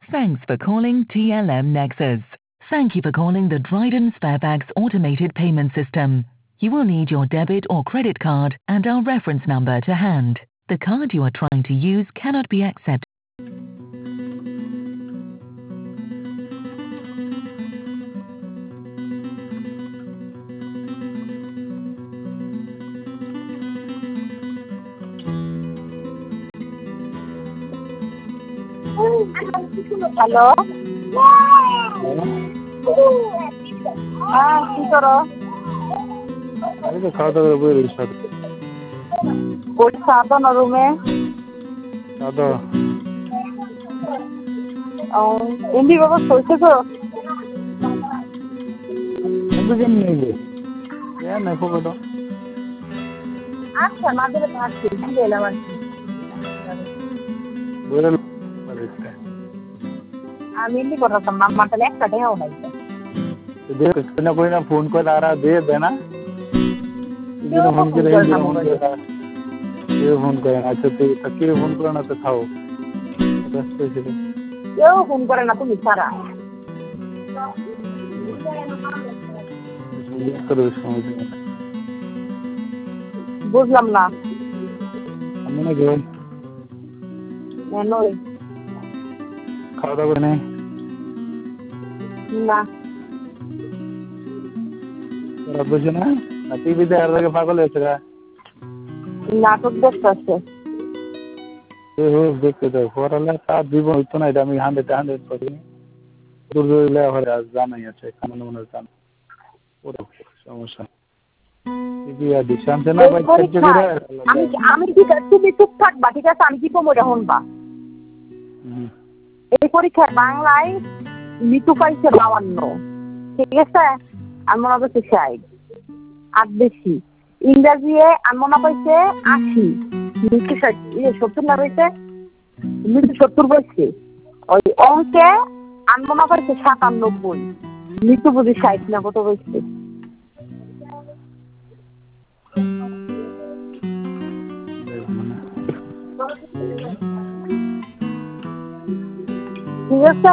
Thanks for calling TLM Nexus. Thank you for calling the Dryden Sparebags automated payment system. You will need your debit or credit card and our reference number to hand. The card you are trying to use cannot be accepted. Hello হ্যাঁ কি করো? আমি তো খাওয়া দাওয়া করে রয়েছি সাথে ওই সাধনা রুমে দাদা এমনি বাবা চলছে তো বুঝে নিয়ে যে না ফোকটো আচ্ছা না দিলে থাকছে দিয়ে এলাম আর কি বলে আমি এমনি করতাম আমার তাহলে একটা টাকাও নাই दे कोई ना फोन कर आ रहा दे ना फोन कर फोन कर अच्छा तो थके फोन करो ना तो खाओ কেউ ফোন করে না তুমি ছাড়া বুঝলাম না খাওয়া দাওয়া করে নেই না বুঝে না টিভি দেখার লাগে পাগল হয়েছে নাটক দেখতেছে দেখতে দেয় পড়ালে তার জীবন হইতো না এটা আমি 100 করি দুর্যোগ জানাই আছে কারণ মনে হয় সমস্যা আমি কি তুমি চুপ থাকবা ঠিক আছে আমি কি কমো এখন বা এই পরীক্ষায় বাংলায় মিতু পাইছে 52 ঠিক আছে আর মনে হচ্ছে 60 আর বেশি ইংরেজিতে আর মনে পাইছে 80 মিতু 70 না পাইছে মিতু 70 পাইছে ওই অঙ্কে আর মনে পাইছে 97 মিতু বুঝি 60 না কত পাইছে ঠিক আছে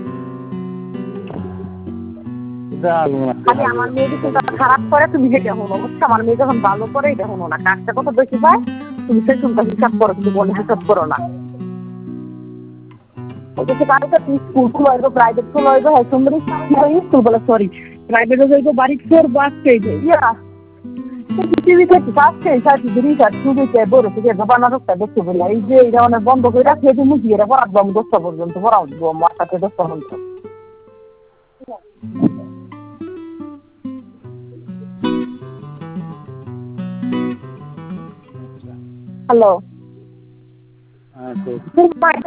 আমার মেয়ে যদি খারাপ করে তুমি সেটা হলো বুঝছো আমার মেয়ে যখন ভালো করে এটা হলো না কাজটা কত বেশি পায় তুমি সেই শুনটা হিসাব করো কিন্তু বলে হিসাব করো না ওদেরকে বাড়িতে স্কুল খুলবো প্রাইভেট খুলবো হ্যাঁ সুন্দরী স্কুল বলে সরি প্রাইভেটে যাইবো বাড়ি ফোর বাসকে ইয়া টিভি থেকে আসছে সাথে জিনিস আর শুরুতে বড় থেকে বানানোটা দেখতে বলে এই যে এটা অনেক বন্ধ করে রাখলে তুমি দিয়ে পড়াবো আমি 10টা পর্যন্ত পড়াবো আমার সাথে 10টা পর্যন্ত হ্যালো